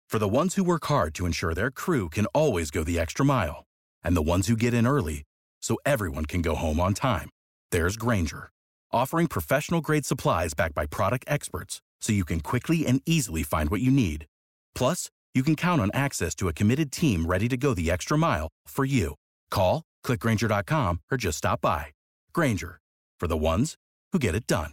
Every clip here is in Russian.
For the ones who work hard to ensure their crew can always go the extra mile, and the ones who get in early so everyone can go home on time, there's Grainger, offering professional-grade supplies backed by product experts so you can quickly and easily find what you need. Plus, you can count on access to a committed team ready to go the extra mile for you. Call, click Grainger.com, or just stop by. Grainger, for the ones who get it done.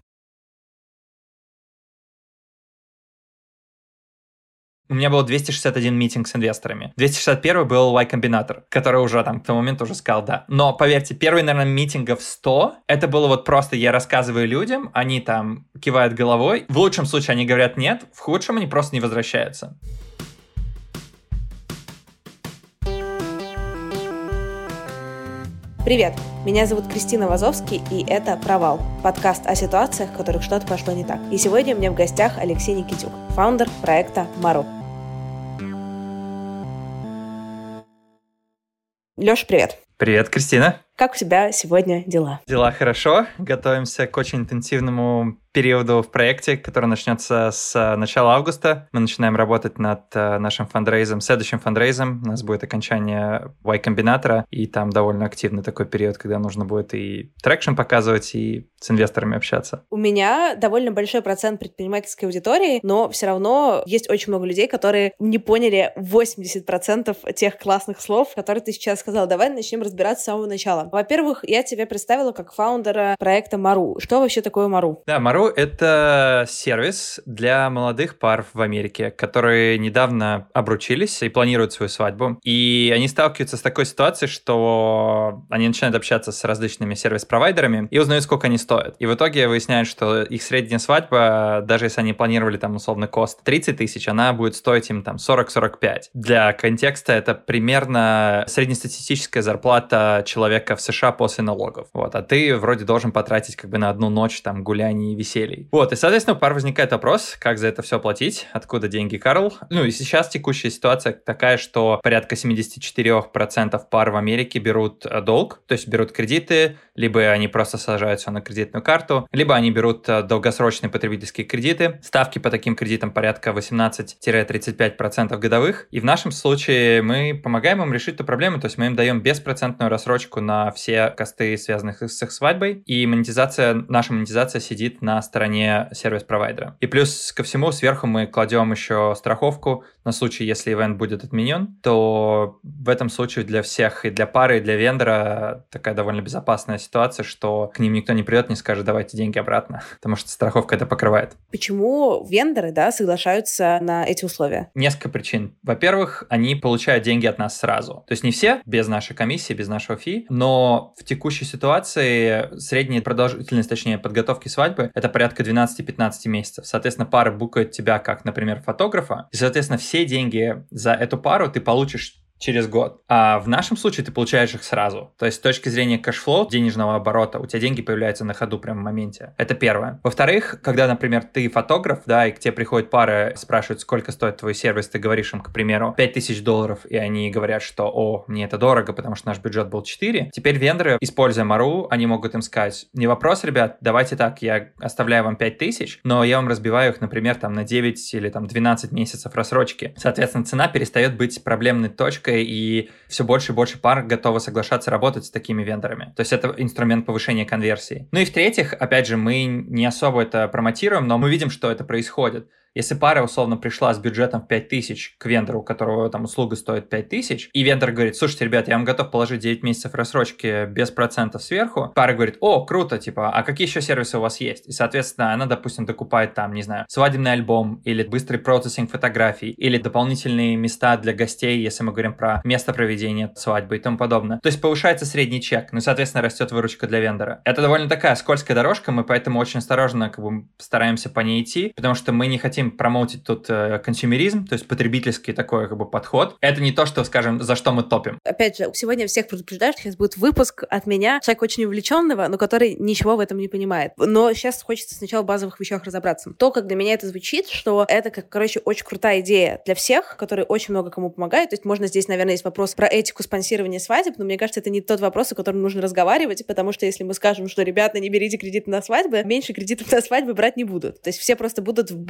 У меня было 261 митинг с инвесторами. 261 был Y Combinator, который уже там к тому моменту уже сказал да. Но, поверьте, первый, наверное, митингов 100, это было вот просто я рассказываю людям, они там кивают головой. В лучшем случае они говорят нет, в худшем они просто не возвращаются. Привет, меня зовут Кристина Вазовский, и это «Провал» – подкаст о ситуациях, в которых что-то пошло не так. И сегодня у меня в гостях Алексей Никитюк, фаундер проекта Мару. Лёш, привет. Привет, Кристина. Как у тебя сегодня дела? Дела хорошо. Готовимся к очень интенсивному периоду в проекте, который начнется с начала августа. Мы начинаем работать над нашим фандрейзом, следующим фандрейзом. У нас будет окончание Y Combinator, и там довольно активный такой период, когда нужно будет и трекшн показывать, и с инвесторами общаться. У меня довольно большой процент предпринимательской аудитории, но все равно есть очень много людей, которые не поняли 80% тех классных слов, которые ты сейчас сказала. Давай начнем разбираться с самого начала. Во-первых, я тебя представила как фаундера проекта Мару. Что вообще такое Мару? Да, Мару — это сервис для молодых пар в Америке, которые недавно обручились и планируют свою свадьбу. И они сталкиваются с такой ситуацией, что они начинают общаться с различными сервис-провайдерами и узнают, сколько они стоят. И в итоге выясняют, что их средняя свадьба, даже если они планировали там условно кост 30 тысяч, она будет стоить им там 40-45. Для контекста это примерно среднестатистическая зарплата человека в США после налогов. Вот, а ты вроде должен потратить как бы на одну ночь там гуляний и веселий. Вот, и, соответственно, у пар возникает вопрос, как за это все платить, откуда деньги, Карл. Ну, и сейчас текущая ситуация такая, что порядка 74% пар в Америке берут долг, то есть берут кредиты, либо они просто сажают все на кредитную карту, либо они берут долгосрочные потребительские кредиты. Ставки по таким кредитам порядка 18-35% годовых. И в нашем случае мы помогаем им решить эту проблему, то есть мы им даем беспроцентную рассрочку на все косты, связанных с их свадьбой, и наша монетизация сидит на стороне сервис-провайдера. И плюс ко всему сверху мы кладем еще страховку на случай, если ивент будет отменен, то в этом случае для всех, и для пары, и для вендора такая довольно безопасная ситуация, что к ним никто не придет, не скажет, давайте деньги обратно, потому что страховка это покрывает. Почему вендоры, соглашаются на эти условия? Несколько причин. Во-первых, они получают деньги от нас сразу. То есть не все, без нашей комиссии, без нашего фи, но в текущей ситуации средняя продолжительность, точнее, подготовки свадьбы это порядка 12-15 месяцев. Соответственно, пара букает тебя как, например, фотографа, и, соответственно, все деньги за эту пару ты получишь через год. А в нашем случае ты получаешь их сразу. То есть с точки зрения кэшфлоу, денежного оборота, у тебя деньги появляются на ходу прямо в моменте. Это первое. Во-вторых, когда, например, ты фотограф, и к тебе приходят пары, спрашивают, сколько стоит твой сервис, ты говоришь им, к примеру, $5000, и они говорят, что, мне это дорого, потому что наш бюджет был 4. Теперь вендоры, используя Мару, они могут им сказать, не вопрос, ребят, давайте так, я оставляю вам 5000, но я вам разбиваю их, например, на 9 или 12 месяцев рассрочки. Соответственно, цена перестает быть проблемной точкой, и все больше и больше пар готовы соглашаться работать с такими вендорами. То есть это инструмент повышения конверсии. Ну и в-третьих, опять же, мы не особо это промотируем, но мы видим, что это происходит. Если пара условно пришла с бюджетом в 5000 к вендору, у которого там услуга стоит 5000, и вендор говорит, слушайте, ребят, я вам готов положить 9 месяцев рассрочки без процентов сверху, пара говорит, круто, а какие еще сервисы у вас есть? И, соответственно, она, допустим, докупает свадебный альбом, или быстрый процессинг фотографий, или дополнительные места для гостей, если мы говорим про место проведения свадьбы и тому подобное. То есть повышается средний чек, соответственно, растет выручка для вендора. Это довольно такая скользкая дорожка, мы поэтому очень осторожно стараемся по ней идти, потому что мы не хотим промоутить тут консюмеризм, то есть потребительский такой подход. Это не то, что, скажем, за что мы топим. Опять же, сегодня всех предупреждаю, что сейчас будет выпуск от меня, человека очень увлеченного, но который ничего в этом не понимает. Но сейчас хочется сначала в базовых вещах разобраться. То, как для меня это звучит, что это, очень крутая идея для всех, которые очень много кому помогают. То есть можно здесь, наверное, есть вопрос про этику спонсирования свадеб, но мне кажется, это не тот вопрос, о котором нужно разговаривать, потому что если мы скажем, что, ребята, не берите кредиты на свадьбы, меньше кредитов на свадьбы брать не будут. То есть все просто будут в больших долгах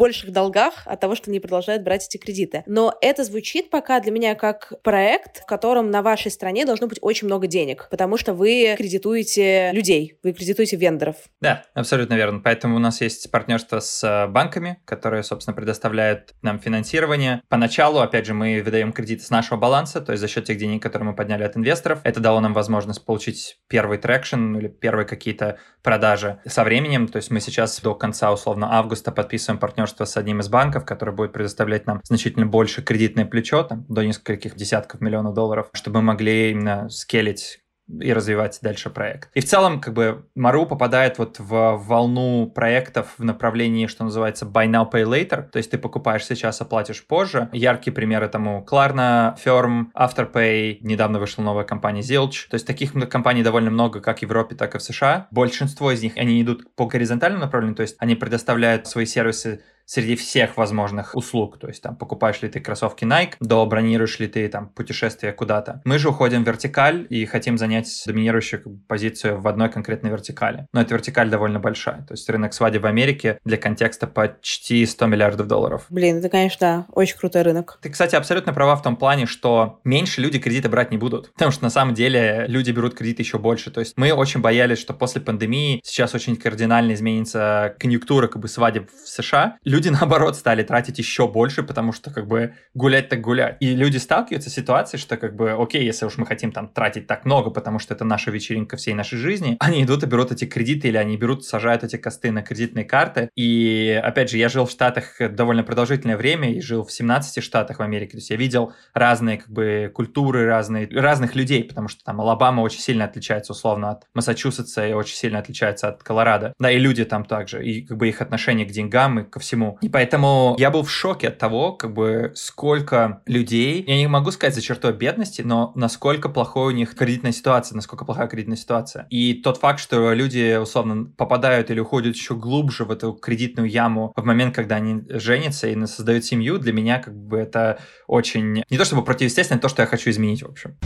долгах от того, что они продолжают брать эти кредиты. Но это звучит пока для меня как проект, в котором на вашей стране должно быть очень много денег, потому что вы кредитуете людей, вы кредитуете вендоров. Да, абсолютно верно. Поэтому у нас есть партнерство с банками, которые, собственно, предоставляют нам финансирование. Поначалу, опять же, мы выдаем кредиты с нашего баланса, то есть за счет тех денег, которые мы подняли от инвесторов. Это дало нам возможность получить первый трекшн или первые какие-то продажи со временем. То есть мы сейчас до конца, условно, августа подписываем партнерство с одним из банков, который будет предоставлять нам значительно больше кредитное плечо, там, до нескольких десятков миллионов долларов, чтобы мы могли именно скелить и развивать дальше проект. И в целом, как бы, Maru попадает вот в волну проектов в направлении, что называется buy now, pay later, то есть ты покупаешь сейчас, оплатишь позже. Яркие примеры тому Klarna, Firm, Afterpay, недавно вышла новая компания Zilch, то есть таких компаний довольно много как в Европе, так и в США. Большинство из них, они идут по горизонтальному направлению, то есть они предоставляют свои сервисы среди всех возможных услуг. То есть там покупаешь ли ты кроссовки Nike, бронируешь ли ты там путешествие куда-то. Мы же уходим в вертикаль и хотим занять доминирующую позицию в одной конкретной вертикали. Но эта вертикаль довольно большая. То есть рынок свадеб в Америке, для контекста, почти $100 миллиардов. Блин, это, конечно, да, очень крутой рынок. Ты, кстати, абсолютно права в том плане, что меньше люди кредиты брать не будут. Потому что на самом деле люди берут кредиты еще больше. То есть мы очень боялись, что после пандемии сейчас очень кардинально изменится конъюнктура как бы свадеб в США. Люди, наоборот, стали тратить еще больше, потому что, как бы, гулять так гулять. И люди сталкиваются с ситуацией, что, как бы, окей, если уж мы хотим там тратить так много, потому что это наша вечеринка всей нашей жизни, они идут и берут эти кредиты, или они сажают эти косты на кредитные карты. И, опять же, я жил в Штатах довольно продолжительное время, и жил в 17 штатах в Америке. То есть я видел разные, как бы, культуры, разных людей, потому что там Алабама очень сильно отличается, условно, от Массачусетса и очень сильно отличается от Колорадо. Да, и люди там также, и, как бы, их отношение к деньгам и ко всему. И поэтому я был в шоке от того, как бы, сколько людей, я не могу сказать за чертой бедности, но насколько плохая у них кредитная ситуация, насколько плохая кредитная ситуация. И тот факт, что люди, условно, попадают или уходят еще глубже в эту кредитную яму в момент, когда они женятся и создают семью, для меня, как бы, это очень, не то чтобы противоестественно, то, что я хочу изменить, в общем.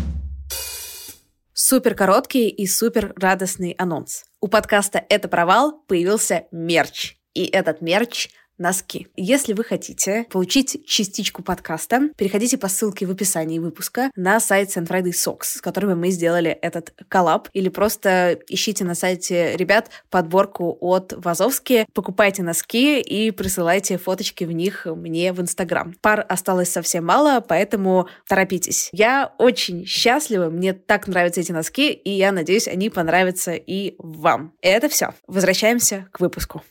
Супер короткий и супер радостный анонс. У подкаста «Это провал» появился мерч. И этот мерч — носки. Если вы хотите получить частичку подкаста, переходите по ссылке в описании выпуска на сайт St. Friday Socks, с которыми мы сделали этот коллаб, или просто ищите на сайте ребят подборку от Вазовски, покупайте носки и присылайте фоточки в них мне в Инстаграм. Пар осталось совсем мало, поэтому торопитесь. Я очень счастлива, мне так нравятся эти носки, и я надеюсь, они понравятся и вам. Это все. Возвращаемся к выпуску.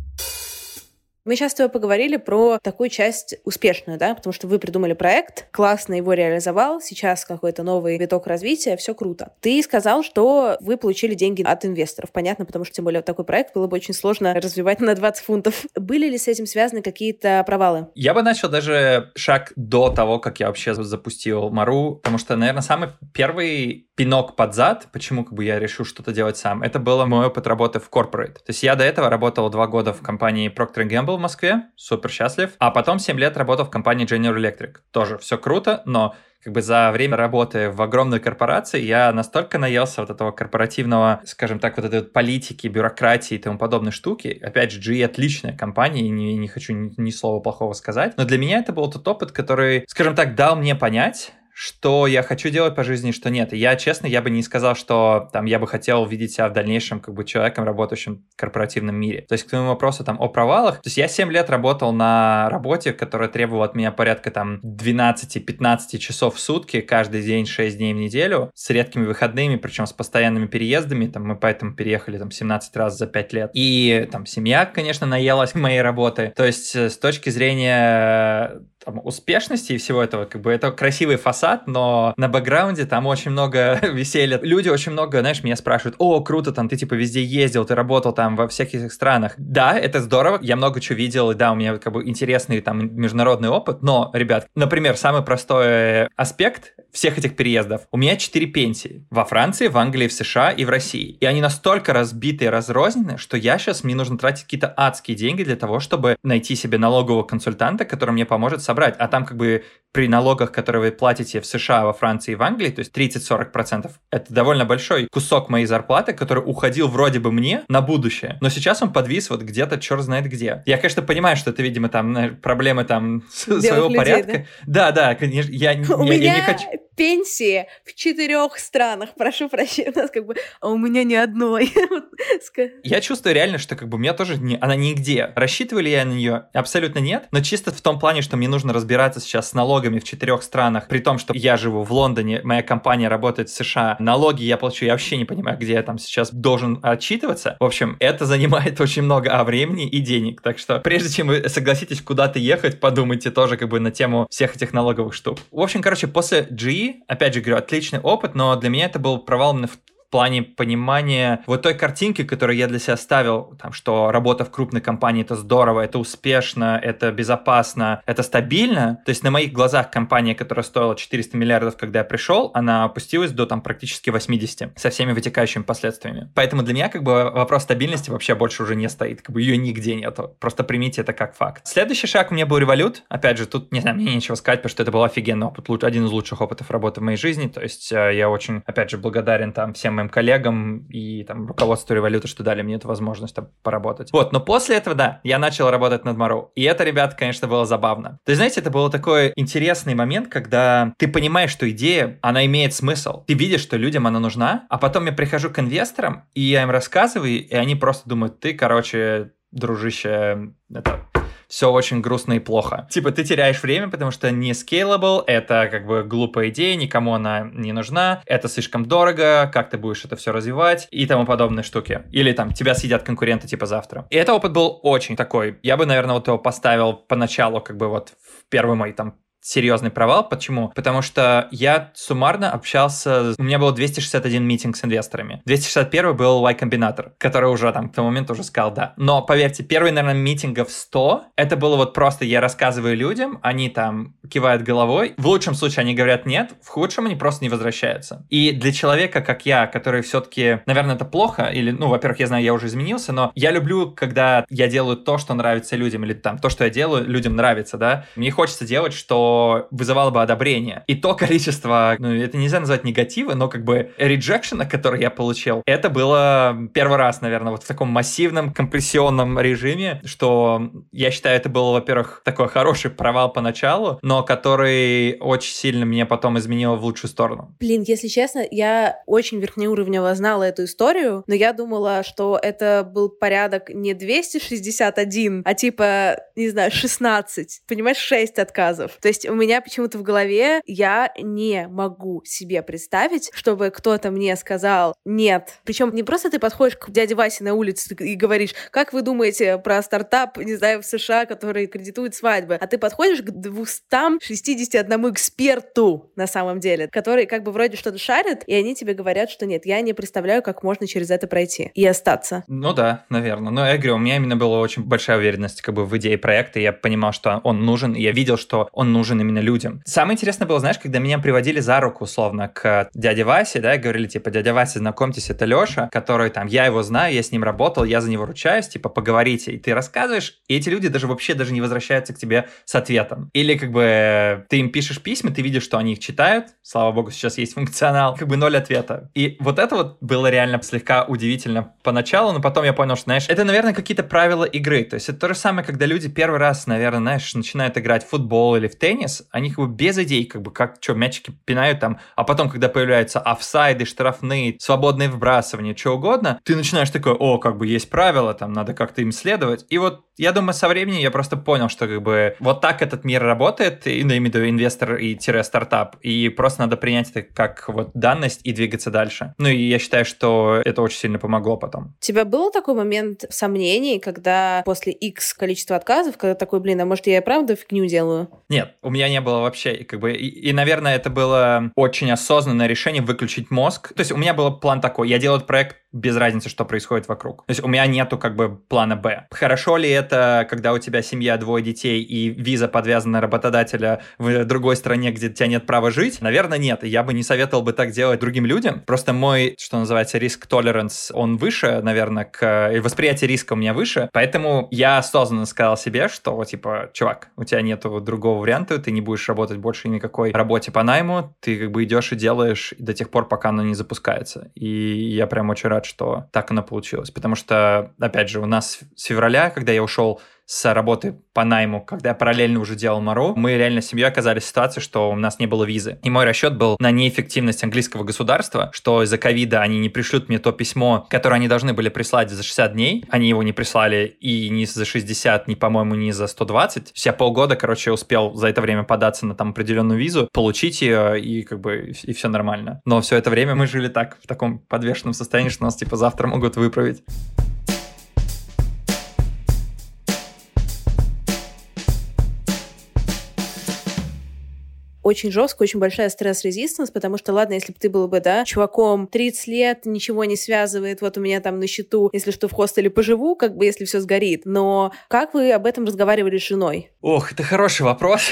Мы сейчас с тобой поговорили про такую часть успешную, да, потому что вы придумали проект, классно его реализовал, сейчас какой-то новый виток развития, все круто. Ты сказал, что вы получили деньги от инвесторов, понятно, потому что, тем более, вот такой проект было бы очень сложно развивать на 20 фунтов. Были ли с этим связаны какие-то провалы? Я бы начал даже шаг до того, как я вообще запустил Maru, потому что, наверное, самый первый пинок под зад, почему, как бы, я решил что-то делать сам, это был мой опыт работы в corporate. То есть я до этого работал 2 года в компании Procter & Gamble в Москве, супер счастлив, а потом 7 лет работал в компании General Electric. Тоже все круто, но, как бы, за время работы в огромной корпорации я настолько наелся вот этого корпоративного, скажем так, вот этой вот политики, бюрократии и тому подобной штуки. Опять же, GE отличная компания, и не хочу ни слова плохого сказать, но для меня это был тот опыт, который, скажем так, дал мне понять, что я хочу делать по жизни, что нет. И я, честно, я бы не сказал, что там я бы хотел видеть себя в дальнейшем, как бы, человеком, работающим в корпоративном мире. То есть, к твоему вопросу там о провалах, то есть я 7 лет работал на работе, которая требовала от меня порядка там 12-15 часов в сутки, каждый день, 6 дней в неделю, с редкими выходными, причем с постоянными переездами, там мы поэтому переехали там 17 раз за 5 лет. И там семья, конечно, наелась моей работы. То есть с точки зрения там успешности и всего этого, как бы, это красивый фасад, но на бэкграунде там очень много веселья. Люди очень много, знаешь, меня спрашивают: о, круто, там, ты типа везде ездил, ты работал там во всяких странах. Да, это здорово, я много чего видел, и да, у меня, как бы, интересный там международный опыт, но, ребят, например, самый простой аспект всех этих переездов. У меня 4 пенсии во Франции, в Англии, в США и в России. И они настолько разбиты и разрознены, что мне нужно тратить какие-то адские деньги для того, чтобы найти себе налогового консультанта, который мне поможет собрать. А там, как бы, при налогах, которые вы платите в США, во Франции и в Англии, то есть 30-40%, это довольно большой кусок моей зарплаты, который уходил вроде бы мне на будущее, но сейчас он подвис вот где-то черт знает где. Я, конечно, понимаю, что это, видимо, там проблемы там своего людей, порядка. Да, конечно, я не хочу... Пенсии в 4 странах, прошу прощения, у нас как бы, а у меня ни одной. Я чувствую реально, что как бы у меня тоже она нигде. Рассчитывали я на нее? Абсолютно нет, но чисто в том плане, что мне нужно разбираться сейчас с налогами в 4 странах, при том, что я живу в Лондоне, моя компания работает в США, налоги я плачу, я вообще не понимаю, где я там сейчас должен отчитываться. В общем, это занимает очень много времени и денег, так что прежде чем вы согласитесь куда-то ехать, подумайте тоже как бы на тему всех этих налоговых штук. В общем, короче, после GE, опять же говорю, отличный опыт, но для меня это был провал именно в плане понимания вот той картинки, которую я для себя ставил, там, что работа в крупной компании — это здорово, это успешно, это безопасно, это стабильно. То есть на моих глазах компания, которая стоила 400 миллиардов, когда я пришел, она опустилась до там практически 80, со всеми вытекающими последствиями. Поэтому для меня как бы вопрос стабильности вообще больше уже не стоит, как бы ее нигде нету. Просто примите это как факт. Следующий шаг у меня был Revolut. Опять же, тут, не знаю, мне нечего сказать, потому что это был офигенный опыт, один из лучших опытов работы в моей жизни. То есть я очень, опять же, благодарен там всем моим коллегам и там руководству Revolut, что дали мне эту возможность там поработать. Вот, но после этого, да, я начал работать над Maru. И это, ребят, конечно, было забавно. То есть, знаете, это был такой интересный момент, когда ты понимаешь, что идея, она имеет смысл. Ты видишь, что людям она нужна, а потом я прихожу к инвесторам, и я им рассказываю, и они просто думают, ты, короче, дружище, это... все очень грустно и плохо. Типа, ты теряешь время, потому что не scalable, это как бы глупая идея, никому она не нужна, это слишком дорого, как ты будешь это все развивать и тому подобные штуки. Или там тебя съедят конкуренты типа завтра. И этот опыт был очень такой, я бы, наверное, вот его поставил поначалу как бы вот в первый мой там серьезный провал. Почему? Потому что я суммарно общался... У меня было 261 митинг с инвесторами. 261 был Y Combinator, который уже там к тому моменту уже сказал да. Но, поверьте, первый, наверное, митингов 100, это было вот просто я рассказываю людям, они там кивают головой. В лучшем случае они говорят нет, в худшем они просто не возвращаются. И для человека, как я, который все-таки, наверное, это плохо, или, ну, во-первых, я знаю, я уже изменился, но я люблю, когда я делаю то, что нравится людям, или там то, что я делаю, людям нравится, да. Мне хочется делать, что вызывало бы одобрение. И то количество, ну, это нельзя назвать негатива, но как бы реджекшена, который я получил, это было первый раз, наверное, вот в таком массивном компрессионном режиме, что я считаю, это был, во-первых, такой хороший провал поначалу, но который очень сильно меня потом изменил в лучшую сторону. Блин, если честно, я очень верхнеуровнево знала эту историю, но я думала, что это был порядок не 261, а типа, не знаю, 16. Понимаешь, 6 отказов. То есть у меня почему-то в голове я не могу себе представить, чтобы кто-то мне сказал «нет». Причем не просто ты подходишь к дяде Васе на улице и говоришь, как вы думаете про стартап, не знаю, в США, который кредитует свадьбы, а ты подходишь к 261 эксперту на самом деле, который как бы вроде что-то шарит, и они тебе говорят, что нет, я не представляю, как можно через это пройти и остаться. Ну да, наверное. Но я говорю, у меня именно была очень большая уверенность как бы в идее проекта, и я понимал, что он нужен, и я видел, что он нужен именно людям. Самое интересное было, знаешь, когда меня приводили за руку, условно, к дяде Васе, да, и говорили, типа, дядя Вася, знакомьтесь, это Леша, который там, я его знаю, я с ним работал, я за него ручаюсь, типа, поговорите. И ты рассказываешь, и эти люди даже вообще даже не возвращаются к тебе с ответом. Или как бы ты им пишешь письма, ты видишь, что они их читают, слава богу, сейчас есть функционал, как бы 0 ответа. И вот это вот было реально слегка удивительно поначалу, но потом я понял, что, знаешь, это, наверное, какие-то правила игры. То есть это то же самое, когда люди первый раз, наверное, знаешь, начинают играть в футбол или в теннис, они как бы без идей, как бы как, что, мячики пинают там, а потом, когда появляются офсайды, штрафные, свободные вбрасывания, что угодно, ты начинаешь такой, о, как бы есть правила, там, надо как-то им следовать. И вот я думаю, со временем я просто понял, что как бы вот так этот мир работает, и, ну, имею в виду инвестор и стартап, и просто надо принять это как вот данность и двигаться дальше. Ну, и я считаю, что это очень сильно помогло потом. У тебя был такой момент сомнений, когда после X количества отказов, когда такой, блин, а может я и правда фигню делаю? Нет, у меня не было вообще, как бы, и, наверное, это было очень осознанное решение выключить мозг. То есть у меня был план такой, я делаю этот проект без разницы, что происходит вокруг. То есть у меня нету как бы плана Б. Хорошо ли это, когда у тебя семья, 2 детей, и виза подвязана на работодателя в другой стране, где у тебя нет права жить? Наверное, нет. Я бы не советовал бы так делать другим людям. Просто мой, что называется, риск-толеранс, он выше, наверное, восприятие риска у меня выше. Поэтому я осознанно сказал себе, что, типа, чувак, у тебя нету другого варианта, ты не будешь работать больше никакой работе по найму, ты как бы идешь и делаешь до тех пор, пока оно не запускается. И я прям очень рад, что так оно получилось. Потому что, опять же, у нас с февраля, когда я ушел с работы по найму, когда я параллельно уже делал Мару, мы реально с семьей оказались в ситуации, что у нас не было визы. И мой расчет был на неэффективность английского государства, что из-за ковида они не пришлют мне то письмо, которое они должны были прислать за 60 дней. Они его не прислали и ни за 60, ни, по-моему, ни за 120. То есть я полгода, успел за это время податься на там определенную визу, получить ее, и как бы и все нормально. Но все это время мы жили так, в таком подвешенном состоянии, что нас типа завтра могут выправить. Очень жестко, очень большая стресс-резистанс, потому что, ладно, если бы ты был бы, да, чуваком 30 лет, ничего не связывает, вот у меня там на счету, если что, в хостеле поживу, как бы, если все сгорит. Но как вы об этом разговаривали с женой? Ох, это хороший вопрос.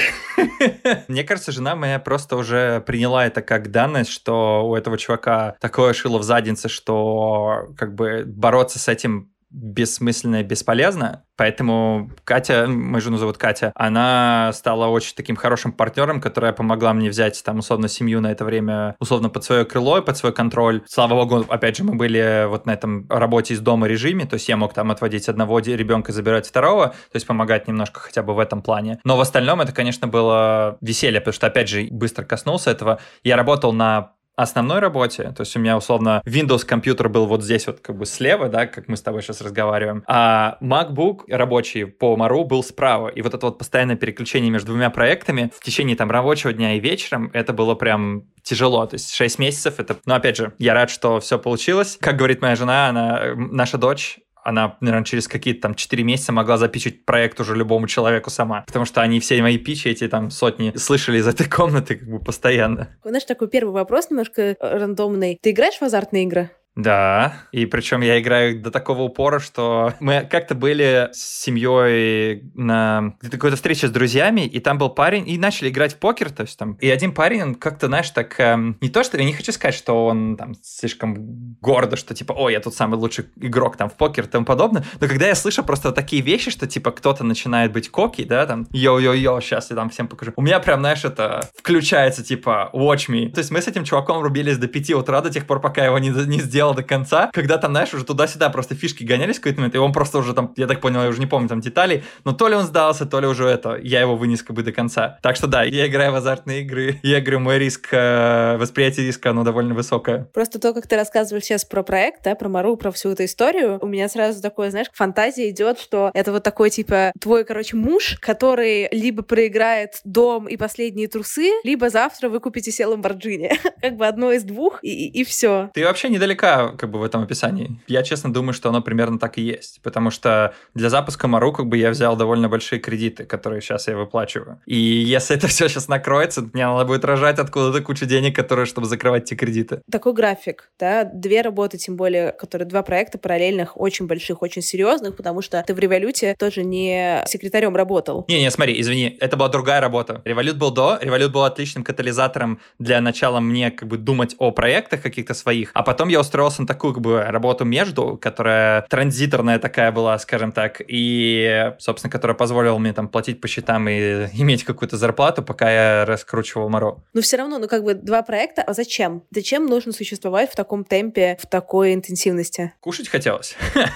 Мне кажется, жена моя просто уже приняла это как данность, что у этого чувака такое шило в заднице, что как бы бороться с этим бессмысленно и бесполезно. Поэтому Катя, мою жену зовут Катя, она стала очень таким хорошим партнером, которая помогла мне взять там условно семью на это время условно под свое крыло и под свой контроль. Слава богу, опять же, мы были вот на этом работе из дома режиме, то есть я мог там отводить одного ребенка, забирать второго, то есть помогать немножко хотя бы в этом плане. Но в остальном это, конечно, было веселье, потому что, опять же, быстро коснулся этого. Я работал на основной работе, то есть у меня условно Windows компьютер был вот здесь вот как бы слева, да, как мы с тобой сейчас разговариваем, а MacBook рабочий по Мару был справа, и вот это вот постоянное переключение между двумя проектами в течение там рабочего дня и вечером, это было прям тяжело, то есть 6 месяцев это, но опять же, я рад, что все получилось. Как говорит моя жена, наша дочь, она, наверное, через какие-то там 4 месяца могла запичить проект уже любому человеку сама. Потому что они все мои пичи, эти там сотни, слышали из этой комнаты как бы постоянно. Знаешь, такой первый вопрос немножко рандомный. Ты играешь в азартные игры? Да, и причем я играю до такого упора, что мы как-то были с семьей на какой-то встрече с друзьями, и там был парень, и начали играть в покер, то есть там, и один парень, он как-то, знаешь, так, не то, что, я не хочу сказать, что он там слишком гордо, что типа, ой, я тут самый лучший игрок там в покер и тому подобное, но когда я слышу просто вот такие вещи, что типа кто-то начинает быть коки, да, там, йо-йо-йо, сейчас я там всем покажу, у меня прям, знаешь, это включается, типа, watch me, то есть мы с этим чуваком рубились до 5 утра, до тех пор, пока его не сделал до конца, когда там, знаешь, уже туда-сюда просто фишки гонялись в какой-то момент, и он просто уже там, я так понял, я уже не помню там деталей, но то ли он сдался, то ли уже я его вынес как бы до конца. Так что да, я играю в азартные игры, я говорю, мой восприятие риска, оно довольно высокое. Просто то, как ты рассказываешь сейчас про проект, да, про Мару, про всю эту историю, у меня сразу такое, знаешь, фантазия идет, что это вот такой, типа, твой, муж, который либо проиграет дом и последние трусы, либо завтра вы купите себе Ламборджини. Как бы одно из двух, и все. Ты вообще недалека как бы в этом описании. Я честно думаю, что оно примерно так и есть, потому что для запуска Мару как бы я взял довольно большие кредиты, которые сейчас я выплачиваю. И если это все сейчас накроется, мне надо будет рожать откуда-то кучу денег, чтобы закрывать эти кредиты. Такой график, да, 2 работы, тем более, которые 2 проекта параллельных, очень больших, очень серьезных, потому что ты в Революте тоже не секретарем работал. Не, смотри, извини, это была другая работа. Револют был Револют был отличным катализатором для начала мне как бы думать о проектах каких-то своих, а потом я устроился на такую как бы работу между, которая транзиторная такая была, скажем так, и, собственно, которая позволила мне там платить по счетам и иметь какую-то зарплату, пока я раскручивал Мару. Но все равно, как бы 2 проекта, а зачем? Зачем нужно существовать в таком темпе, в такой интенсивности? Кушать хотелось.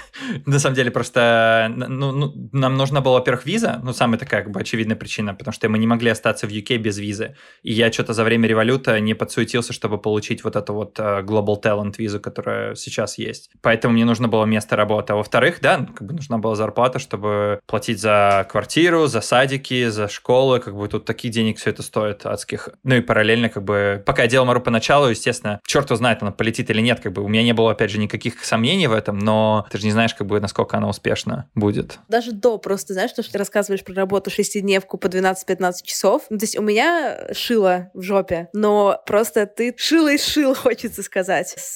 На самом деле, просто нам нужна была, во-первых, виза, самая такая как бы очевидная причина, потому что мы не могли остаться в UK без визы. И я что-то за время Революта не подсуетился, чтобы получить вот эту вот Global Talent визу, которая сейчас есть. Поэтому мне нужно было место работы. А во-вторых, да, как бы нужна была зарплата, чтобы платить за квартиру, за садики, за школы, как бы тут таких денег все это стоит адских. Ну и параллельно, как бы, пока я делал Мару поначалу, естественно, черт его знает, она полетит или нет, как бы у меня не было, опять же, никаких сомнений в этом, но ты же не знаешь, как бы, насколько она успешно будет. Даже просто, знаешь, то, что ты рассказываешь про работу 6-дневку по 12-15 часов, то есть у меня шило в жопе, но просто ты шило и шил, хочется сказать, с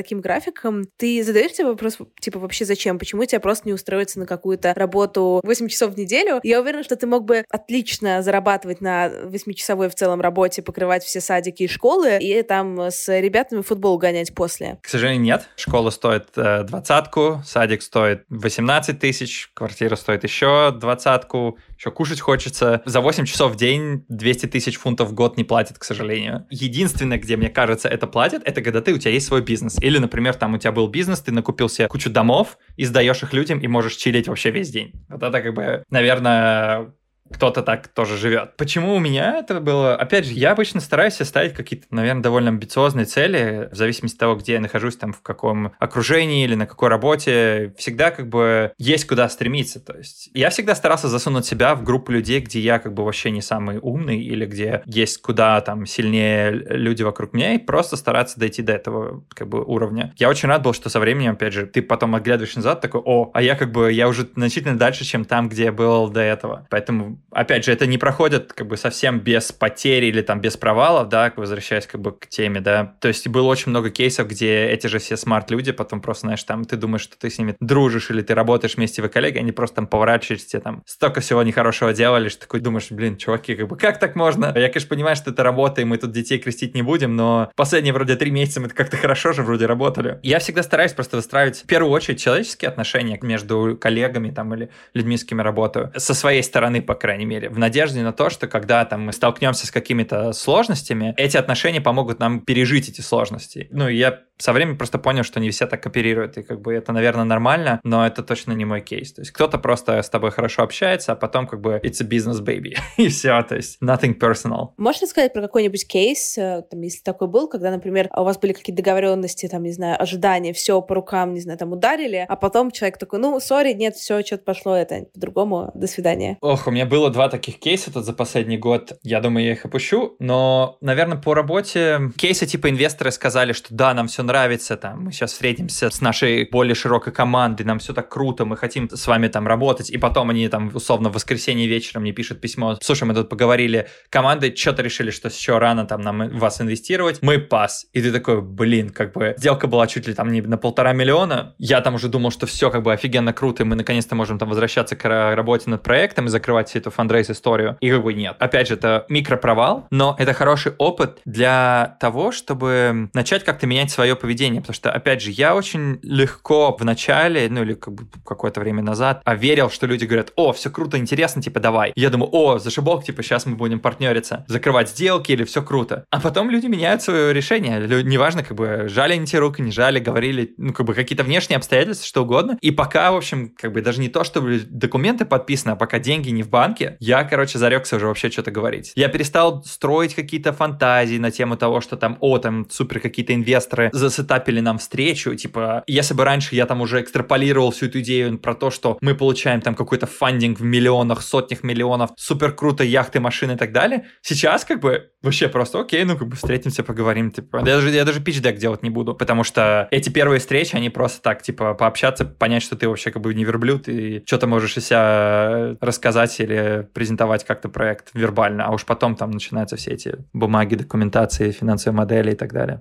таким графиком, ты задаешь себе вопрос, типа, вообще зачем? Почему тебе просто не устроиться на какую-то работу 8 часов в неделю? Я уверена, что ты мог бы отлично зарабатывать на 8-часовой в целом работе, покрывать все садики и школы, и там с ребятами в футбол гонять после. К сожалению, нет. Школа стоит 20-ку, садик стоит 18 тысяч, квартира стоит еще 20-ку, еще кушать хочется. За 8 часов в день 200 тысяч фунтов в год не платят, к сожалению. Единственное, где, мне кажется, это платят, это когда у тебя есть свой бизнес. Или, например, там у тебя был бизнес, ты накупил себе кучу домов и сдаешь их людям, и можешь чилить вообще весь день. Вот это как бы, наверное... Кто-то так тоже живет. Почему у меня это было? Опять же, я обычно стараюсь ставить какие-то, наверное, довольно амбициозные цели, в зависимости от того, где я нахожусь, там, в каком окружении или на какой работе. Всегда как бы есть куда стремиться. То есть я всегда старался засунуть себя в группу людей, где я как бы вообще не самый умный или где есть куда там сильнее люди вокруг меня, и просто стараться дойти до этого как бы уровня. Я очень рад был, что со временем, опять же, ты потом оглядываешь назад, такой, а я как бы, я уже значительно дальше, чем там, где я был до этого. Поэтому опять же, это не проходит как бы совсем без потерь или там без провалов, да, возвращаясь как бы к теме, да. То есть было очень много кейсов, где эти же все смарт-люди потом просто, знаешь, там ты думаешь, что ты с ними дружишь или ты работаешь вместе, вы коллеги, они просто там поворачиваются, тебе там столько всего нехорошего делали, что такой думаешь, блин, чуваки, как бы как так можно? Я, конечно, понимаю, что это работа, и мы тут детей крестить не будем, но последние вроде 3 месяца мы как-то хорошо же вроде работали. Я всегда стараюсь просто выстраивать в первую очередь человеческие отношения между коллегами там или людьми, с кем я работаю, со своей стороны, по крайней мере, в надежде на то, что когда там мы столкнемся с какими-то сложностями, эти отношения помогут нам пережить эти сложности. Ну, я со временем просто понял, что не все так оперируют, и как бы это, наверное, нормально, но это точно не мой кейс. То есть кто-то просто с тобой хорошо общается, а потом как бы it's a business baby, и все, то есть nothing personal. Можешь рассказать про какой-нибудь кейс, там, если такой был, когда, например, у вас были какие-то договоренности, там, не знаю, ожидания, все по рукам, не знаю, там, ударили, а потом человек такой, ну, сори, нет, все, что-то пошло, это по-другому, до свидания. Ох, у меня было 2 таких кейса тут за последний год, я думаю, я их опущу, но, наверное, по работе кейсы типа инвесторы сказали, что да, нам все нравится, там, мы сейчас встретимся с нашей более широкой командой, нам все так круто, мы хотим с вами там работать, и потом они там, условно, в воскресенье вечером мне пишут письмо, слушай, мы тут поговорили, команды что-то решили, что еще рано там нам в вас инвестировать, мы пас, и ты такой, блин, как бы, сделка была чуть ли там не на 1,5 миллиона, я там уже думал, что все как бы офигенно круто, и мы наконец-то можем там возвращаться к работе над проектом и закрывать всю эту фандрейз-историю, и как бы нет. Опять же, это микропровал, но это хороший опыт для того, чтобы начать как-то менять свое поведение, потому что, опять же, я очень легко в начале, ну или как бы какое-то время назад, верил, что люди говорят, все круто, интересно, типа, давай. Я думаю, зашибок, типа, сейчас мы будем партнериться, закрывать сделки или все круто. А потом люди меняют свое решение. Неважно, как бы, жали они те руки, не жали, говорили, ну, как бы, какие-то внешние обстоятельства, что угодно. И пока, в общем, как бы, даже не то, чтобы документы подписаны, а пока деньги не в банке, я, короче, зарекся уже вообще что-то говорить. Я перестал строить какие-то фантазии на тему того, что там, там супер какие-то инвесторы засетапили нам встречу, типа, если бы раньше я там уже экстраполировал всю эту идею про то, что мы получаем там какой-то фандинг в миллионах, сотнях миллионов, супер круто, яхты, машины и так далее, сейчас как бы вообще просто окей, ну как бы встретимся, поговорим, типа, я даже питч-дек делать не буду, потому что эти первые встречи, они просто так, типа, пообщаться, понять, что ты вообще как бы не верблюд и что-то можешь из себя рассказать или презентовать как-то проект вербально, а уж потом там начинаются все эти бумаги, документации, финансовые модели и так далее.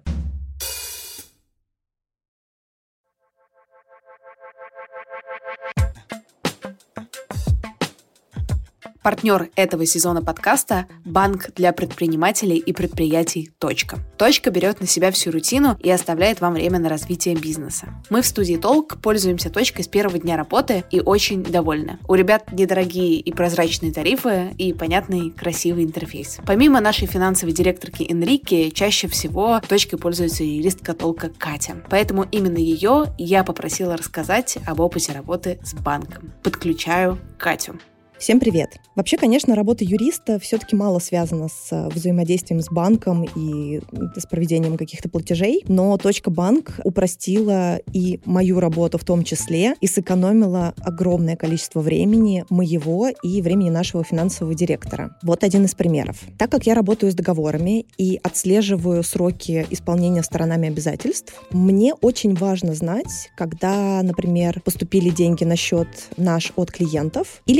Партнер этого сезона подкаста – банк для предпринимателей и предприятий «Точка». «Точка» берет на себя всю рутину и оставляет вам время на развитие бизнеса. Мы в студии «Толк» пользуемся «Точкой» с первого дня работы и очень довольны. У ребят недорогие и прозрачные тарифы и понятный красивый интерфейс. Помимо нашей финансовой директорки Энрике, чаще всего «Точкой» пользуется юристка «Толка» Катя. Поэтому именно ее я попросила рассказать об опыте работы с банком. Подключаю Катю. Всем привет! Вообще, конечно, работа юриста все-таки мало связана с взаимодействием с банком и с проведением каких-то платежей, но «Точка Банк» упростила и мою работу в том числе, и сэкономила огромное количество времени моего и времени нашего финансового директора. Вот один из примеров. Так как я работаю с договорами и отслеживаю сроки исполнения сторонами обязательств, мне очень важно знать, когда, например, поступили деньги на счет наш от клиентов, или когда мы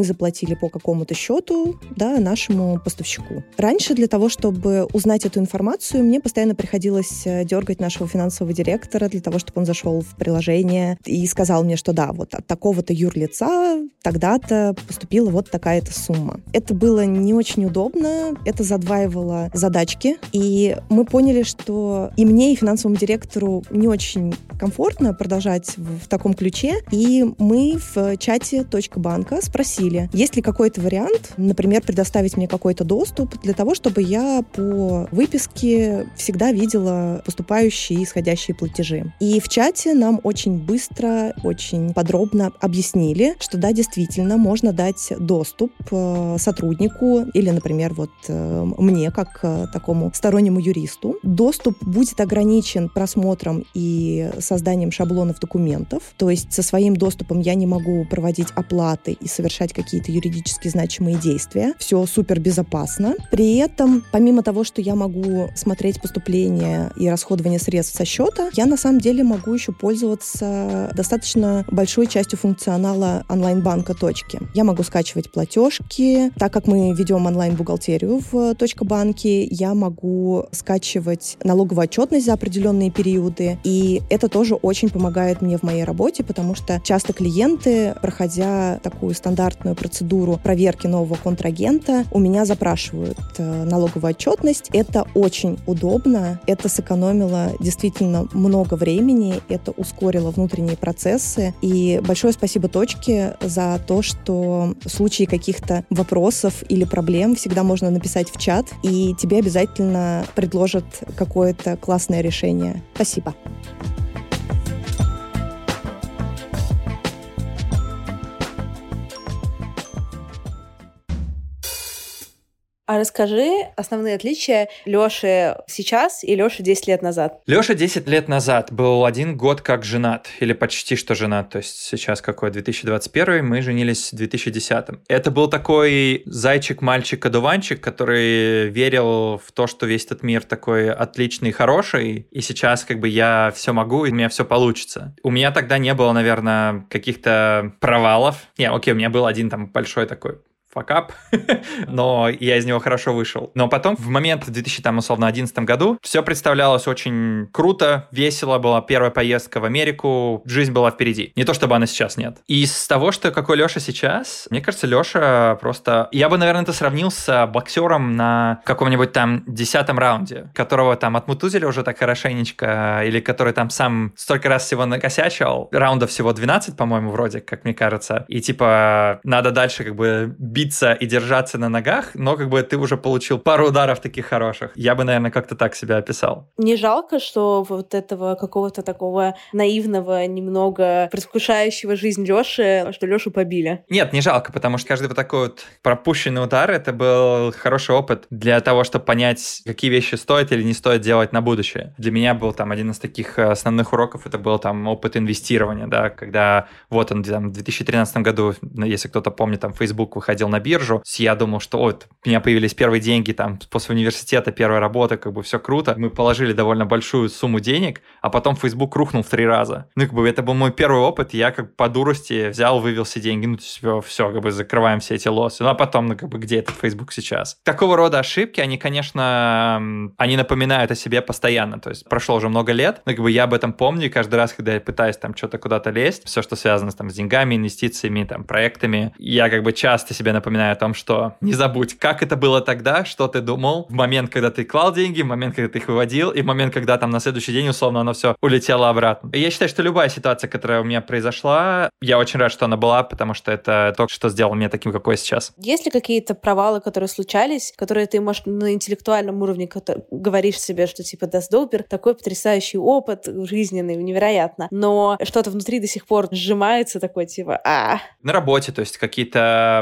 мы заплатили по какому-то счету, да, нашему поставщику. Раньше для того, чтобы узнать эту информацию, мне постоянно приходилось дергать нашего финансового директора для того, чтобы он зашел в приложение и сказал мне, что да, вот от такого-то юрлица тогда-то поступила вот такая-то сумма. Это было не очень удобно, это задваивало задачки, и мы поняли, что и мне, и финансовому директору не очень комфортно продолжать в таком ключе, и мы в чате .банка спросили, есть ли какой-то вариант, например, предоставить мне какой-то доступ для того, чтобы я по выписке всегда видела поступающие и исходящие платежи. И в чате нам очень быстро, очень подробно объяснили, что да, действительно, можно дать доступ сотруднику или, например, вот мне, как такому стороннему юристу. Доступ будет ограничен просмотром и созданием шаблонов документов, то есть со своим доступом я не могу проводить оплаты и совершать какие-то юридически значимые действия. Все супер безопасно. При этом, помимо того, что я могу смотреть поступления и расходование средств со счета, я на самом деле могу еще пользоваться достаточно большой частью функционала онлайн-банка «Точки». Я могу скачивать платежки. Так как мы ведем онлайн-бухгалтерию в «Банке», я могу скачивать налоговую отчетность за определенные периоды. И это тоже очень помогает мне в моей работе, потому что часто клиенты, проходя такую стандартную процедуру проверки нового контрагента, у меня запрашивают налоговую отчетность. Это очень удобно. Это сэкономило действительно много времени. Это ускорило внутренние процессы. И большое спасибо «Точке» за то, что в случае каких-то вопросов или проблем всегда можно написать в чат, и тебе обязательно предложат какое-то классное решение. Спасибо. А расскажи основные отличия Лёши сейчас и Лёши 10 лет назад. Лёша 10 лет назад был 1 год как женат, или почти что женат, то есть сейчас какой, 2021, мы женились в 2010. Это был такой зайчик-мальчик-одуванчик, который верил в то, что весь этот мир такой отличный и хороший, и сейчас как бы я все могу, и у меня все получится. У меня тогда не было, наверное, каких-то провалов. У меня был один там большой такой факап, но я из него хорошо вышел. Но потом, в момент в 2011 году, все представлялось очень круто, весело, была первая поездка в Америку, жизнь была впереди. Не то, чтобы она сейчас нет. И из того, что какой Леша сейчас, мне кажется, Леша просто... Я бы, наверное, это сравнил с боксером на каком-нибудь там 10-м раунде, которого там отмутузили уже так хорошенечко, или который там сам столько раз всего накосячил. Раундов всего 12, по-моему, вроде, как мне кажется. И типа надо дальше как бы биться и держаться на ногах, но как бы ты уже получил пару ударов таких хороших. Я бы, наверное, как-то так себя описал. Не жалко, что вот этого какого-то такого наивного, немного предвкушающего жизнь Лёши, что Лёшу побили? Нет, не жалко, потому что каждый вот такой вот пропущенный удар, это был хороший опыт для того, чтобы понять, какие вещи стоит или не стоит делать на будущее. Для меня был там один из таких основных уроков, это был там опыт инвестирования, да, когда вот он там в 2013 году, если кто-то помнит, там Facebook выходил на биржу, я думал, что вот у меня появились первые деньги там после университета, первая работа, как бы все круто. Мы положили довольно большую сумму денег, а потом Facebook рухнул в 3 раза. Ну, как бы это был мой первый опыт, я как по дурости взял, вывел все деньги, ну, все, как бы закрываем все эти лоссы. Ну, а потом, ну, как бы где этот Facebook сейчас? Такого рода ошибки, они, конечно, они напоминают о себе постоянно, то есть прошло уже много лет, но как бы я об этом помню, и каждый раз, когда я пытаюсь там что-то куда-то лезть, все, что связано там с деньгами, инвестициями, там, проектами, я как бы часто себе напоминаю о том, что не забудь, как это было тогда, что ты думал в момент, когда ты клал деньги, в момент, когда ты их выводил, и в момент, когда там на следующий день, условно, оно все улетело обратно. И я считаю, что любая ситуация, которая у меня произошла, я очень рад, что она была, потому что это то, что сделало меня таким, какой я сейчас. Есть ли какие-то провалы, которые случались, которые ты, может, на интеллектуальном уровне говоришь себе, что типа да, супер, такой потрясающий опыт жизненный, невероятно, но что-то внутри до сих пор сжимается такой типа На работе, то есть какие-то проекты,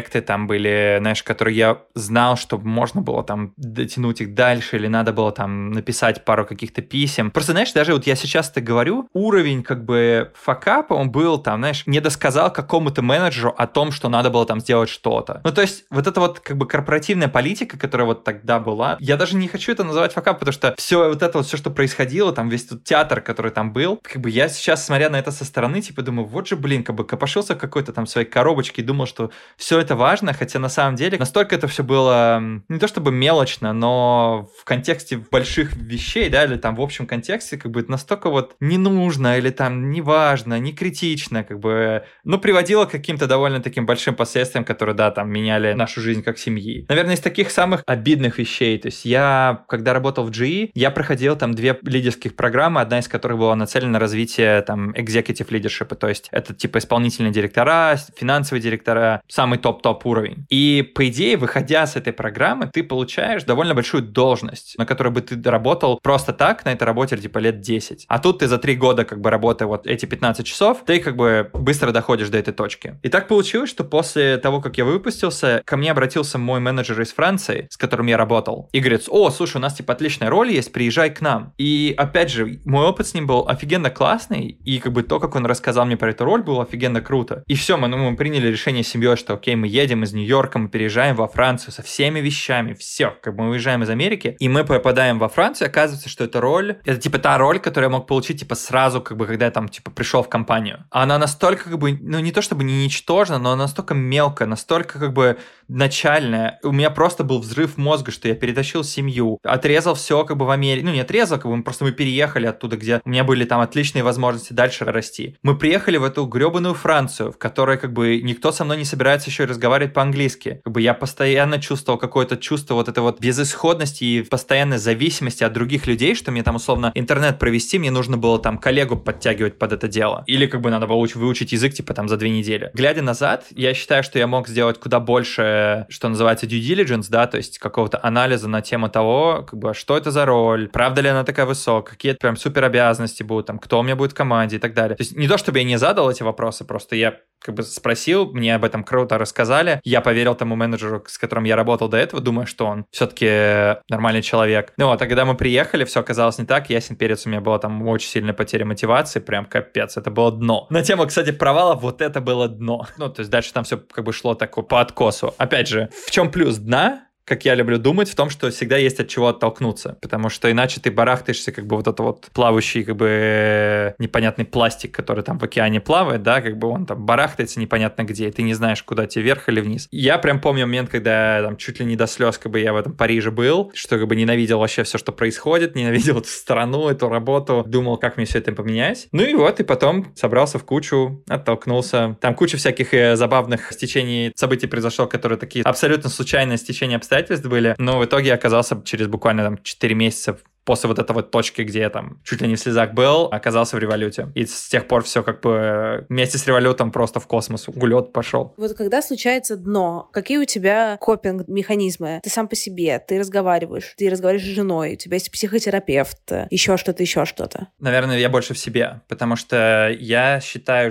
проекты там были, знаешь, которые я знал, что можно было там дотянуть их дальше, или надо было там написать пару каких-то писем. Просто, знаешь, даже вот я сейчас это говорю, уровень как бы факапа, он был там, знаешь, не досказал какому-то менеджеру о том, что надо было там сделать что-то. Ну, то есть вот эта вот как бы корпоративная политика, которая вот тогда была, я даже не хочу это называть факап, потому что все вот это вот, все, что происходило, там весь тот театр, который там был, как бы я сейчас, смотря на это со стороны, типа думаю, вот же, блин, как бы копошился в какой-то там своей коробочке и думал, что все это важно, хотя на самом деле настолько это все было не то чтобы мелочно, но в контексте больших вещей, да, или там в общем контексте, как бы настолько вот не нужно, или там не важно, не критично, как бы, ну, приводило к каким-то довольно таким большим последствиям, которые, да, там меняли нашу жизнь как семьи. Наверное, из таких самых обидных вещей, то есть я, когда работал в GE, я проходил там 2 лидерских программы, одна из которых была нацелена на развитие там executive leadership, то есть это типа исполнительные директора, финансовые директора, самый топ-топ уровень. И по идее, выходя с этой программы, ты получаешь довольно большую должность, на которой бы ты работал просто так, на этой работе типа лет 10. А тут ты за 3 года как бы работая вот эти 15 часов, ты как бы быстро доходишь до этой точки. И так получилось, что после того, как я выпустился, ко мне обратился мой менеджер из Франции, с которым я работал, и говорит: о, слушай, у нас типа отличная роль есть, приезжай к нам. И опять же, мой опыт с ним был офигенно классный, и как бы то, как он рассказал мне про эту роль, было офигенно круто. И все, мы приняли решение с семьей, что окей, мы едем из Нью-Йорка, мы переезжаем во Францию со всеми вещами, все, как бы мы уезжаем из Америки, и мы попадаем во Францию, оказывается, что эта роль, это типа та роль, которую я мог получить типа сразу, как бы, когда я там типа пришел в компанию. Она настолько как бы, ну не то чтобы не ничтожна, но настолько мелкая, настолько как бы начальная. У меня просто был взрыв мозга, что я перетащил семью, отрезал все как бы в Америке, ну не отрезал, как бы просто мы переехали оттуда, где у меня были там отличные возможности дальше расти. Мы приехали в эту гребаную Францию, в которой как бы никто со мной не собирается еще и разговаривать по-английски. Как бы я постоянно чувствовал какое-то чувство вот этой вот безысходности и постоянной зависимости от других людей, что мне там условно интернет провести, мне нужно было там коллегу подтягивать под это дело. Или как бы надо было выучить язык типа там за 2 недели. Глядя назад, я считаю, что я мог сделать куда больше, что называется due diligence, да, то есть какого-то анализа на тему того, как бы, что это за роль, правда ли она такая высокая, какие прям супер обязанности будут, там, кто у меня будет в команде и так далее. То есть не то, чтобы я не задал эти вопросы, просто я как бы спросил, мне об этом круто рассказали, я поверил тому менеджеру, с которым я работал до этого, думая, что он все-таки нормальный человек. Ну вот, а когда мы приехали, все оказалось не так, ясен перец, у меня была там очень сильная потеря мотивации, прям капец, это было дно. На тему, кстати, провала, вот это было дно. Ну, то есть дальше там все как бы шло так по откосу. Опять же, в чем плюс дна? Как я люблю думать, в том, что всегда есть от чего оттолкнуться, потому что иначе ты барахтаешься, как бы вот это вот плавающий, как бы непонятный пластик, который там в океане плавает, да, как бы он там барахтается непонятно где, и ты не знаешь, куда тебе, вверх или вниз. Я прям помню момент, когда там чуть ли не до слез, как бы я в этом Париже был, что как бы ненавидел вообще все, что происходит, ненавидел эту страну, эту работу, думал, как мне все это поменять. Ну и вот, и потом собрался в кучу, оттолкнулся. Там куча всяких забавных стечений событий произошло, которые такие абсолютно случайные стечения обстоятельств были, но в итоге я оказался через буквально там 4 месяца после вот этой вот точки, где я там чуть ли не в слезах был, оказался в Революте. И с тех пор все как бы вместе с Револютом просто в космос улет пошел. Вот когда случается дно, какие у тебя копинг-механизмы? Ты сам по себе, ты разговариваешь с женой, у тебя есть психотерапевт, еще что-то. Наверное, я больше в себе, потому что я считаю,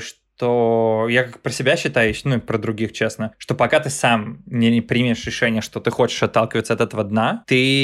что я как про себя считаю, ну и про других, честно, что пока ты сам не примешь решение, что ты хочешь отталкиваться от этого дна,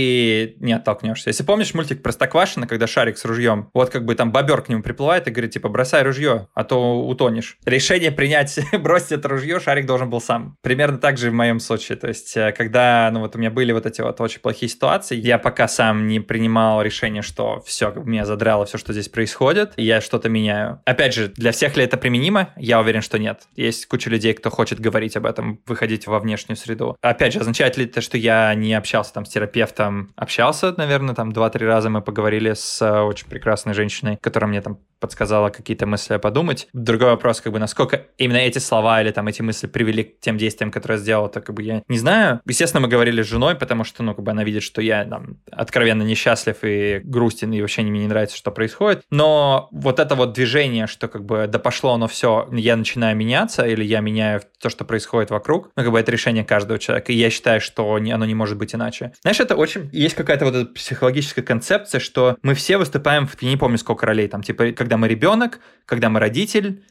ты не оттолкнешься. Если помнишь мультик Простоквашино, когда шарик с ружьем, вот как бы там бобер к нему приплывает и говорит, типа, бросай ружье, а то утонешь. Решение принять, бросить это ружье, шарик должен был сам. Примерно так же и в моем случае. То есть, когда, ну вот у меня были вот эти вот очень плохие ситуации, я пока сам не принимал решение, что все, меня задрало все, что здесь происходит, и я что-то меняю. Опять же, для всех ли это применимо? Я уверен, что нет. Есть куча людей, кто хочет говорить об этом, выходить во внешнюю среду. Опять же, означает ли это, что я не общался там с терапевтом? Общался, наверное, там 2-3 раза мы поговорили с очень прекрасной женщиной, которая мне там подсказала какие-то мысли подумать. Другой вопрос, как бы, насколько именно эти слова или там эти мысли привели к тем действиям, которые я сделал, то как бы я не знаю. Естественно, мы говорили с женой, потому что, ну, как бы она видит, что я там откровенно несчастлив и грустен, и вообще мне не нравится, что происходит. Но вот это вот движение, что как бы да пошло оно все, я начинаю меняться, или я меняю то, что происходит вокруг, ну, как бы это решение каждого человека, и я считаю, что оно не может быть иначе. Знаешь, это очень... Есть какая-то вот эта психологическая концепция, что мы все выступаем, я не помню, сколько ролей, там, типа, когда мы ребенок, когда мы родитель, и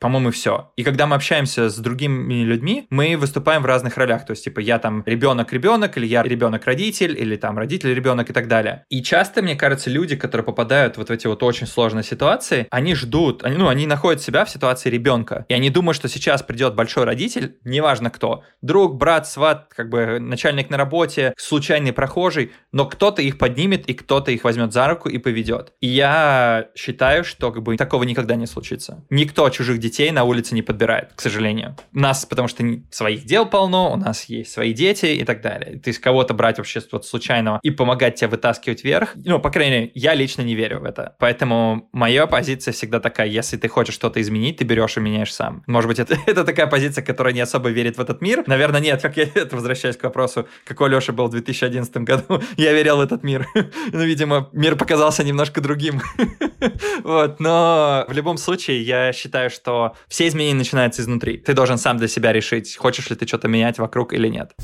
по-моему, все. И когда мы общаемся с другими людьми, мы выступаем в разных ролях. То есть, типа, я там ребенок-ребенок, или я ребенок-родитель, или там родитель-ребенок и так далее. И часто, мне кажется, люди, которые попадают вот в эти вот очень сложные ситуации, они ждут, они находят себя в ситуации ребенка. И они думают, что сейчас придет большой родитель, неважно кто, друг, брат, сват, как бы начальник на работе, случайный прохожий, но кто-то их поднимет, и кто-то их возьмет за руку и поведет. И я считаю, что как бы такого никогда не случится. Никто чужих детей на улице не подбирает, к сожалению. У нас, потому что своих дел полно, у нас есть свои дети и так далее. То есть кого-то брать вообще вот случайного и помогать тебе вытаскивать вверх, по крайней мере, я лично не верю в это. Поэтому моя позиция всегда такая: если ты хочешь что-то изменить, ты берешь и меняешь сам. Может быть, это такая позиция, которая не особо верит в этот мир. Наверное, нет, как я возвращаюсь к вопросу, какой Леша был в 2011 году. Я верил в этот мир. Но, видимо, мир показался немножко другим. Вот, но в любом случае я считаю, что все изменения начинаются изнутри. Ты должен сам для себя решить, хочешь ли ты что-то менять вокруг или нет.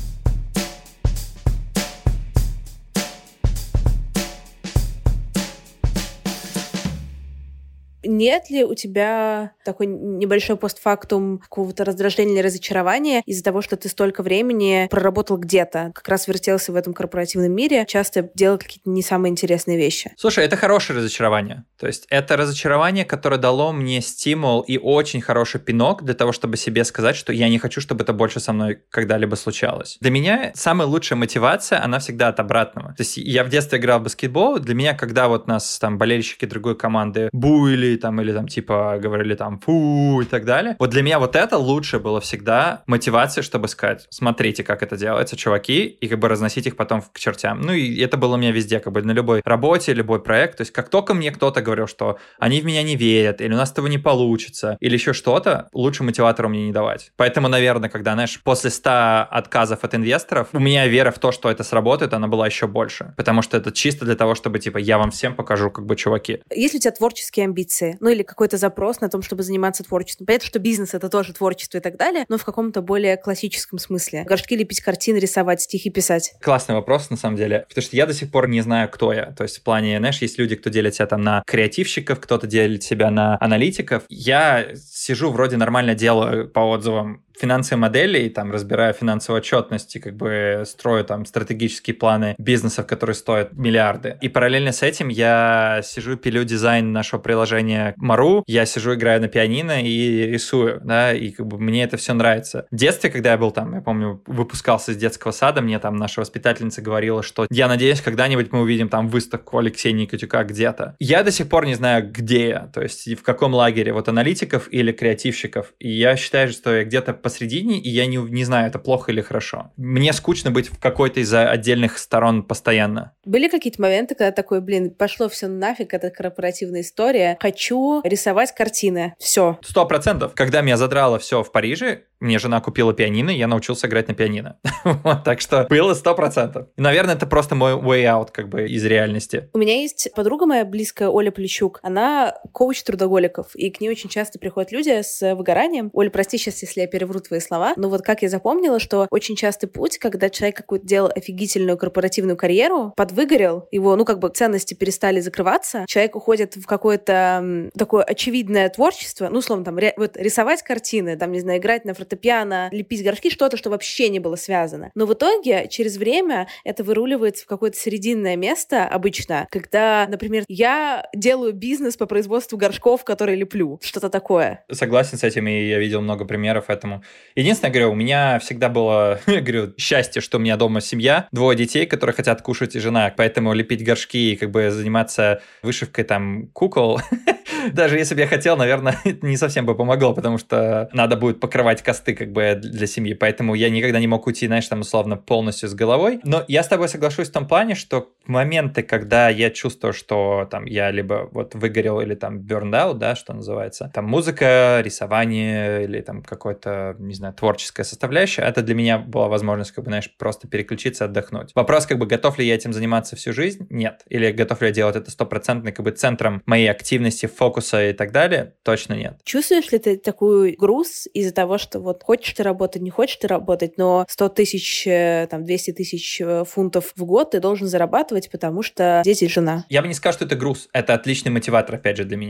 Нет ли у тебя такой небольшой постфактум какого-то раздражения или разочарования из-за того, что ты столько времени проработал где-то, как раз вертелся в этом корпоративном мире, часто делал какие-то не самые интересные вещи? Слушай, это хорошее разочарование. То есть это разочарование, которое дало мне стимул и очень хороший пинок для того, чтобы себе сказать, что я не хочу, чтобы это больше со мной когда-либо случалось. Для меня самая лучшая мотивация, она всегда от обратного. То есть я в детстве играл в баскетбол, для меня, когда вот нас там болельщики другой команды буили, или там типа говорили там фу и так далее. Вот для меня вот это лучше было всегда мотивация, чтобы сказать: смотрите, как это делается, чуваки, и как бы разносить их потом к чертям. И это было у меня везде, как бы на любой работе, любой проект. То есть как только мне кто-то говорил, что они в меня не верят, или у нас этого не получится, или еще что-то, лучше мотиватора мне не давать. Поэтому, наверное, когда, знаешь, после 100 отказов от инвесторов, у меня вера в то, что это сработает, она была еще больше. Потому что это чисто для того, чтобы типа я вам всем покажу, как бы, чуваки. Есть ли у тебя творческие амбиции? Или какой-то запрос на том, чтобы заниматься творчеством. Понятно, что бизнес — это тоже творчество и так далее, но в каком-то более классическом смысле. Горшки лепить, картины рисовать, стихи писать. Классный вопрос, на самом деле. Потому что я до сих пор не знаю, кто я. То есть в плане, знаешь, есть люди, кто делит себя там на креативщиков, кто-то делит себя на аналитиков. Я сижу, вроде нормально делаю по отзывам финансовые модели и там разбираю финансовую отчетность и как бы строю там стратегические планы бизнесов, которые стоят миллиарды. И параллельно с этим я сижу, пилю дизайн нашего приложения Maru, я сижу, играю на пианино и рисую, да, и как бы мне это все нравится. В детстве, когда я был там, я помню, выпускался из детского сада, мне там наша воспитательница говорила, что я надеюсь, когда-нибудь мы увидим там выставку Алексея Никитюка где-то. Я до сих пор не знаю, где я, то есть в каком лагере, вот аналитиков или креативщиков. И я считаю, что я где-то посредине, и я не знаю, это плохо или хорошо. Мне скучно быть в какой-то из отдельных сторон постоянно. Были какие-то моменты, когда такой, пошло все нафиг, это корпоративная история, хочу рисовать картины, все. 100%. Когда меня задрало все в Париже, мне жена купила пианино, и я научился играть на пианино. Так что было 100%. И, наверное, это просто мой way out как бы из реальности. У меня есть подруга моя близкая, Оля Плещук. Она коуч трудоголиков, и к ней очень часто приходят люди с выгоранием. Оля, прости сейчас, если я перевру твои слова, но вот как я запомнила, что очень частый путь, когда человек какую-то делал офигительную корпоративную карьеру, подвыгорел, его, ценности перестали закрываться, человек уходит в какое-то такое очевидное творчество, условно, там, рисовать картины, там, не знаю, играть на фортепиано, лепить горшки, что-то, что вообще не было связано. Но в итоге, через время это выруливается в какое-то срединное место обычно, когда, например, я делаю бизнес по производству горшков, которые леплю. Что-то такое. Согласен с этим, и я видел много примеров этому. Единственное, говорю, у меня всегда было, счастье, что у меня дома семья, 2 детей, которые хотят кушать, и жена, поэтому лепить горшки и как бы заниматься вышивкой там кукол, даже если бы я хотел, наверное, это не совсем бы помогло, потому что надо будет покрывать косты как бы для семьи, поэтому я никогда не мог уйти, знаешь, там условно полностью с головой. Но я с тобой соглашусь в том плане, что в моменты, когда я чувствую, что там я либо вот выгорел или там burned out, да, что называется, там музыка, рисование или там какое-то, не знаю, творческая составляющая, это для меня была возможность, как бы, знаешь, просто переключиться, отдохнуть. Вопрос, как бы, готов ли я этим заниматься всю жизнь? Нет. Или готов ли я делать это 100% как бы центром моей активности, фокуса и так далее? Точно нет. Чувствуешь ли ты такой груз из-за того, что вот хочешь ты работать, не хочешь ты работать, но 100 тысяч, там, 200 тысяч фунтов в год ты должен зарабатывать, потому что дети и жена? Я бы не сказал, что это груз. Это отличный мотиватор, опять же, для меня.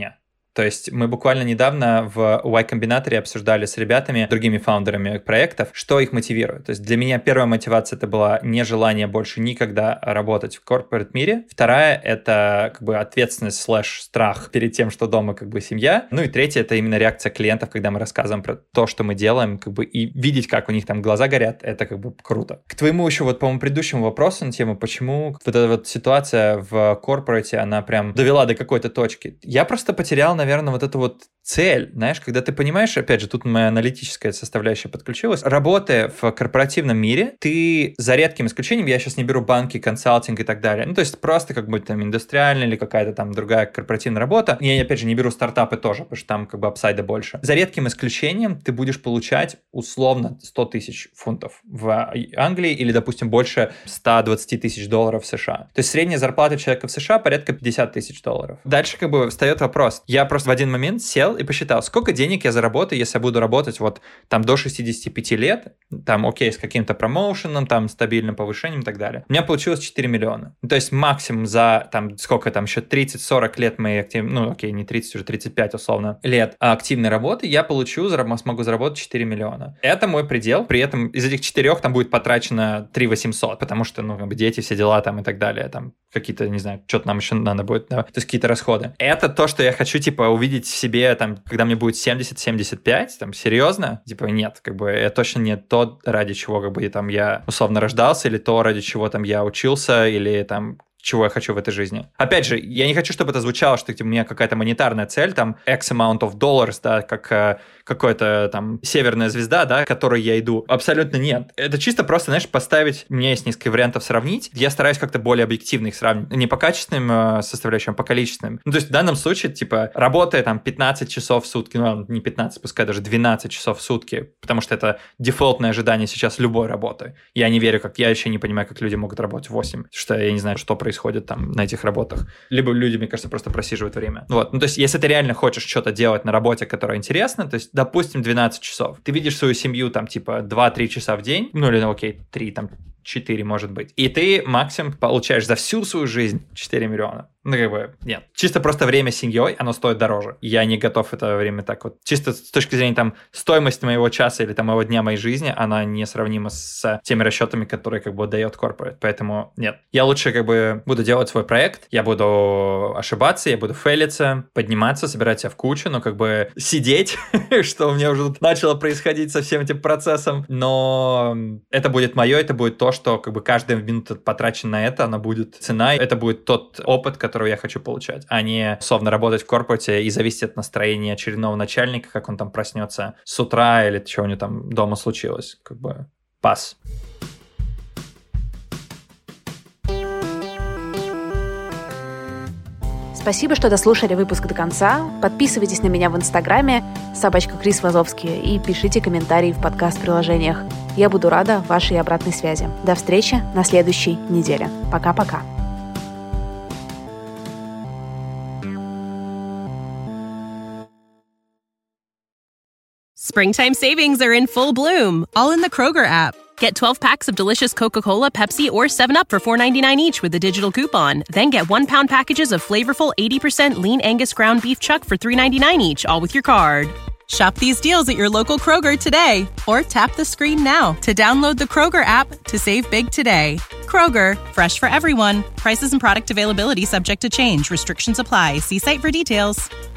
То есть мы буквально недавно в Y-комбинаторе обсуждали с ребятами, другими фаундерами проектов, что их мотивирует. То есть для меня первая мотивация это была нежелание больше никогда работать в корпорат мире. Вторая это как бы ответственность /страх перед тем, что дома как бы семья. Ну и третья это именно реакция клиентов, когда мы рассказываем про то, что мы делаем, как бы и видеть, как у них там глаза горят, это как бы круто. К твоему еще вот, по-моему, предыдущему вопросу на тему, почему вот эта вот ситуация в корпорате, она прям довела до какой-то точки. Я просто потерял, наверное, вот эту вот цель, знаешь, когда ты понимаешь, опять же, тут моя аналитическая составляющая подключилась, работая в корпоративном мире, ты за редким исключением, я сейчас не беру банки, консалтинг и так далее, ну, то есть просто как бы там индустриальная или какая-то там другая корпоративная работа, я, опять же, не беру стартапы тоже, потому что там как бы апсайда больше. За редким исключением ты будешь получать условно 100 тысяч фунтов в Англии или, допустим, больше 120 тысяч долларов в США. То есть средняя зарплата человека в США порядка 50 тысяч долларов. Дальше как бы встает вопрос. Я просто в один момент сел и посчитал, сколько денег я заработаю, если я буду работать вот там до 65 лет, там, окей, с каким-то промоушеном, там, стабильным повышением и так далее. У меня получилось 4 миллиона. То есть максимум за, там, сколько там, еще 30-40 лет моей активной, ну, окей, не 30, уже 35 условно, лет активной работы, я смогу заработать 4 миллиона. Это мой предел, при этом из этих 4 там будет потрачено 3 800, потому что, ну, как бы дети, все дела там и так далее, там, какие-то, не знаю, что-то нам еще надо будет, да? То есть какие-то расходы. Это то, что я хочу, типа, увидеть в себе, там, когда мне будет 70-75, там, серьезно? Типа, нет, как бы, это точно не то, ради чего, как бы, там, я условно рождался, или то, ради чего, там, я учился, или, там, чего я хочу в этой жизни. Опять же, я не хочу, чтобы это звучало, что типа, у меня какая-то монетарная цель, там, X amount of dollars, да, как какая-то там северная звезда, да, к которой я иду. Абсолютно нет. Это чисто просто, знаешь, поставить, у меня есть несколько вариантов сравнить, я стараюсь как-то более объективно их сравнить. Не по качественным составляющим, а по количественным. Ну, то есть в данном случае, типа, работая там 15 часов в сутки, ну, не 15, пускай даже 12 часов в сутки, потому что это дефолтное ожидание сейчас любой работы. Я не верю, я еще не понимаю, как люди могут работать 8, потому что я не знаю, что происходит там на этих работах. Либо люди, мне кажется, просто просиживают время. Вот. Ну, то есть, если ты реально хочешь что-то делать на работе, которая интересна, то есть, допустим, 12 часов, ты видишь свою семью там, типа, 2-3 часа в день, ну, или, ну, окей, 3, там, 4, может быть. И ты максимум получаешь за всю свою жизнь 4 миллиона. Ну, как бы, нет. Чисто просто время с семьей, оно стоит дороже. Я не готов это время так вот. Чисто с точки зрения, там, стоимости моего часа или, там, моего дня моей жизни, она несравнима с теми расчетами, которые, как бы, дает корпорат. Поэтому, нет. Я лучше, как бы, буду делать свой проект, я буду ошибаться, я буду фейлиться, подниматься, собирать себя в кучу, но, как бы, сидеть, что у меня уже тут начало происходить со всем этим процессом. Но это будет мое, это будет то, что, как бы, каждая минута потрачена на это, она будет цена, это будет тот опыт, который я хочу получать, а не, условно, работать в корпорате и зависеть от настроения очередного начальника, как он там проснется с утра или что у него там дома случилось. Как бы пас. Спасибо, что дослушали выпуск до конца. Подписывайтесь на меня в Инстаграме @Крис Вазовский и пишите комментарии в подкаст-приложениях. Я буду рада вашей обратной связи. До встречи на следующей неделе. Пока-пока. Springtime savings are in full bloom, all in the Kroger app. Get 12 packs of delicious Coca-Cola, Pepsi, or 7-Up for $4.99 each with a digital coupon. Then get 1-pound packages of flavorful 80% lean Angus ground beef chuck for $3.99 each, all with your card. Shop these deals at your local Kroger today, or tap the screen now to download the Kroger app to save big today. Kroger, fresh for everyone. Prices and product availability subject to change. Restrictions apply. See site for details.